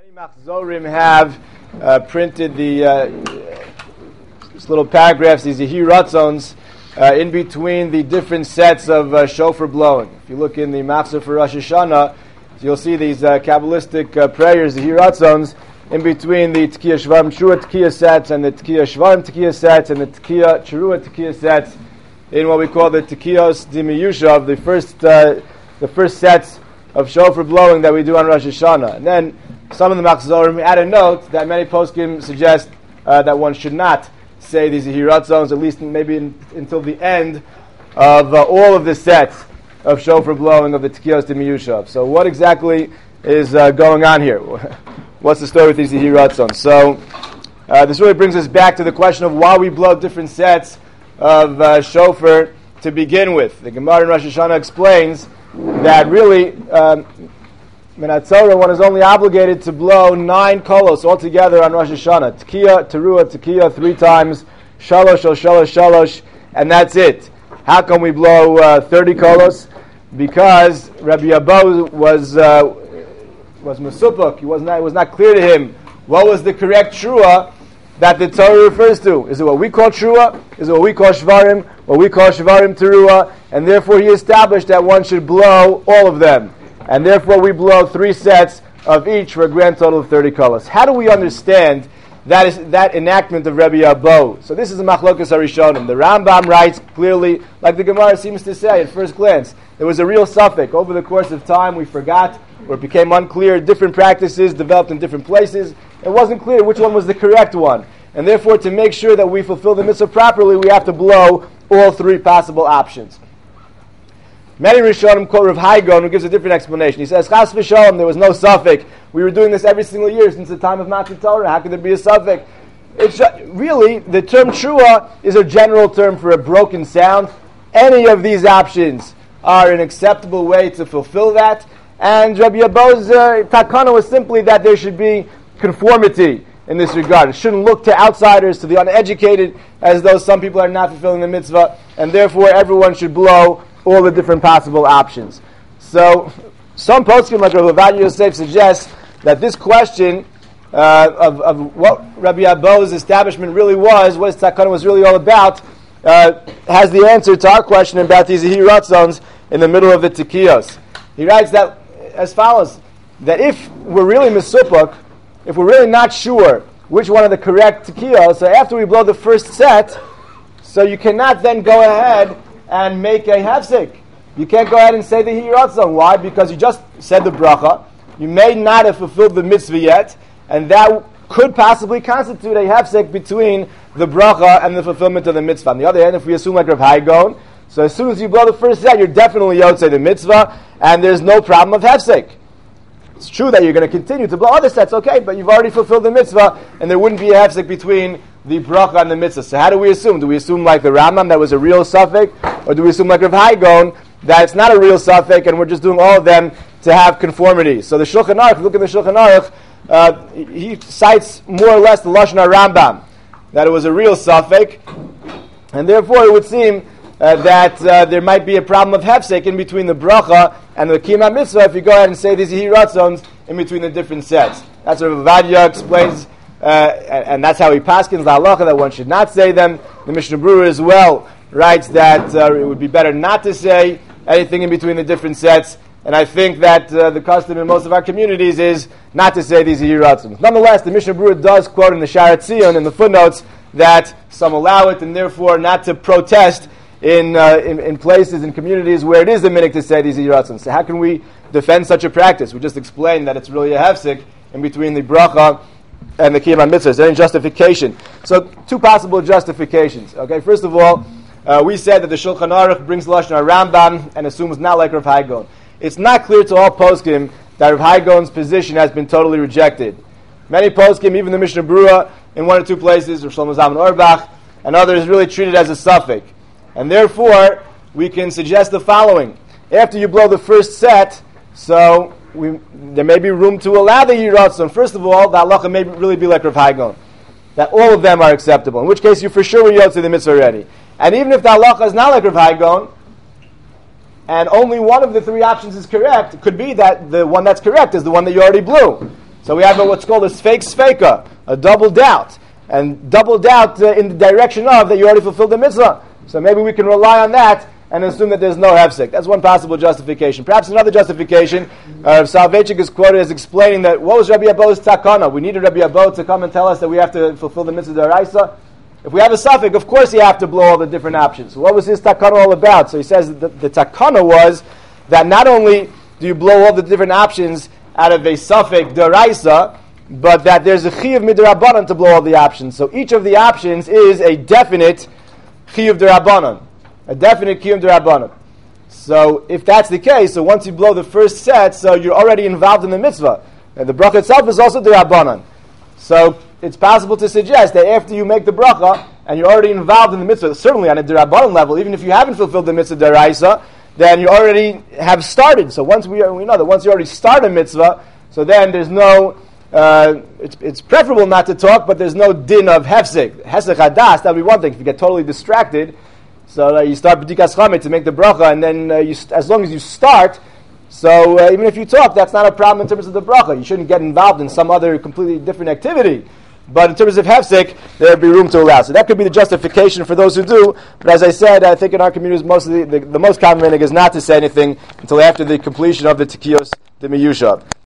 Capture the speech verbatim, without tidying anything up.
Many Machzorim have uh, printed the uh, these little paragraphs, these Yehi Ratzons, uh, in between the different sets of uh, shofar blowing. If you look in the Machzor for Rosh Hashanah, you'll see these uh, Kabbalistic uh, prayers, the Yehi Ratzons, in between the Tekiya Shvarim Trua Tekiya sets and the Tekiya Shvarim Tekiya sets and the Tekiya Trua Tekiya sets in what we call the Tekiyos Dimiyushav, the first uh, the first sets of shofar blowing that we do on Rosh Hashanah. And then some of the Machzorim add a note that many poskim suggest uh, that one should not say these Yehi Ratzons, at least maybe in, until the end of uh, all of the sets of shofar blowing of the Tekiyos Dimiyushav. So what exactly is uh, going on here? What's the story with these Yehi Ratzons? So uh, this really brings us back to the question of why we blow different sets of uh, shofar to begin with. The Gemara in Rosh Hashanah explains that really um, Minat Torah, one is only obligated to blow nine kolos altogether on Rosh Hashanah. Tekiya, Teruah, Tekiya three times, Shalosh, Shalosh, Shalosh, and that's it. How can we blow uh, thirty kolos? Because Rabbi Abba was uh, was Mesupuk. He was not, it was not clear to him what was the correct Trua that the Torah refers to. Is it what we call Trua? Is it what we call Shvarim? What we call Shvarim Teruah? And therefore he established that one should blow all of them. And therefore we blow three sets of each for a grand total of thirty kolos. How do we understand that is that enactment of Rabbi Abba? So this is a Machlokas Harishonim. The Rambam writes clearly, like the Gemara seems to say at first glance, there was a real suffix. Over the course of time we forgot, or it became unclear, different practices developed in different places. It wasn't clear which one was the correct one. And therefore to make sure that we fulfill the mitzvah properly, we have to blow all three possible options. Many Rishonim quote Rav Haigon, who gives a different explanation. He says, Chas v'sholom, there was no suffix. We were doing this every single year since the time of Matan Torah. How could there be a suffix? It's really, the term trua is a general term for a broken sound. Any of these options are an acceptable way to fulfill that. And Rabbi Abba's uh, takana was simply that there should be conformity in this regard. It shouldn't look to outsiders, to the uneducated, as though some people are not fulfilling the mitzvah, and therefore everyone should blow all the different possible options. So, some poskim like Rav Ovadia Yosef suggests that this question uh, of, of what Rabbi Abba's establishment really was, what his takana was really all about, uh, has the answer to our question about these Yehi Ratzons in the middle of the Tekiyos. He writes that as follows, that if we're really Mesupuk, if we're really not sure which one of the correct Tekiyos, so after we blow the first set, so you cannot then go ahead and make a hefsek. You can't go ahead and say the Yehi Ratzon. Why? Because you just said the bracha. You may not have fulfilled the mitzvah yet, and that could possibly constitute a hefsek between the bracha and the fulfillment of the mitzvah. On the other hand, if we assume like Rav Haigon, so as soon as you blow the first set, you're definitely yotzei the mitzvah, and there's no problem of hefsek. It's true that you're going to continue to blow other sets, okay, but you've already fulfilled the mitzvah, and there wouldn't be a hefsek between the bracha and the mitzvah. So how do we assume? Do we assume like the Rambam that was a real suffix, or do we assume like Rav Haigon that it's not a real suffix and we're just doing all of them to have conformity? So the Shulchan Aruch, look at the Shulchan Aruch, uh, he cites more or less the Lashon HaRambam, that it was a real suffix, and therefore it would seem uh, that uh, there might be a problem of hefsek in between the bracha and the kiyum mitzvah if you go ahead and say these Yehi Ratzons in between the different sets. That's what Rav Ovadia explains. Uh, and, and that's how he paskins the halacha that one should not say them. The Mishnah Berurah as well writes that uh, it would be better not to say anything in between the different sets. And I think that uh, the custom in most of our communities is not to say these Yehi Ratzons. Nonetheless, the Mishnah Berurah does quote in the Shara Tzion in the footnotes that some allow it, and therefore not to protest in uh, in, in places in communities where it is a minhag to say these Yehi Ratzons. So how can we defend such a practice? We just explained that it's really a hefsek in between the bracha and the kiyum mitzvah. Is there any justification? So, two possible justifications. Okay, first of all, uh, we said that the Shulchan Aruch brings Lashon HaRambam and assumes not like Rav Haigon. It's not clear to all poskim that Rav Haigon's position has been totally rejected. Many poskim, even the Mishnah Berurah, in one or two places, Rav Shlomo Zalman Auerbach, and others, really treat it as a suffix. And therefore, we can suggest the following. After you blow the first set, so We, there may be room to allow the Yehi Ratzon. First of all, the halacha may really be like Rav Haigon, that all of them are acceptable, in which case you for sure were yotzei the mitzvah already. And even if the halacha is not like Rav Haigon, and only one of the three options is correct, it could be that the one that's correct is the one that you already blew. So we have a, what's called a fake sfeika, a double doubt. And double doubt uh, in the direction of that you already fulfilled the mitzvah. So maybe we can rely on that and assume that there's no hefsek. That's one possible justification. Perhaps another justification, uh, Soloveitchik is quoted as explaining that what was Rabbi Abba's takana? We needed Rabbi Abba to come and tell us that we have to fulfill the mitzvah d'oraisa. If we have a suffix, of course you have to blow all the different options. So what was his takana all about? So he says that the, the takana was that not only do you blow all the different options out of a suffix d'oraisa, but that there's a chiyuv midrabanan to blow all the options. So each of the options is a definite chiyuv d'rabanan, a definite chiyuv d'rabanan. So if that's the case, so once you blow the first set, so you're already involved in the mitzvah. And the bracha itself is also d'rabanan. So it's possible to suggest that after you make the bracha, and you're already involved in the mitzvah, certainly on a d'rabanan level, even if you haven't fulfilled the mitzvah d'oraisa, then you already have started. So once we, are, we know that once you already start a mitzvah, so then there's no... Uh, it's, it's preferable not to talk, but there's no din of hefsek. Hesek hadas, that would be one thing. If you get totally distracted, so uh, you start b'dikas chamet to make the bracha, and then uh, you st- as long as you start, so uh, even if you talk, that's not a problem in terms of the bracha. You shouldn't get involved in some other completely different activity. But in terms of hefsek, there would be room to allow. So that could be the justification for those who do. But as I said, I think in our communities, most of the, the, the most common minhag is not to say anything until after the completion of the tikiyos, the miyusha.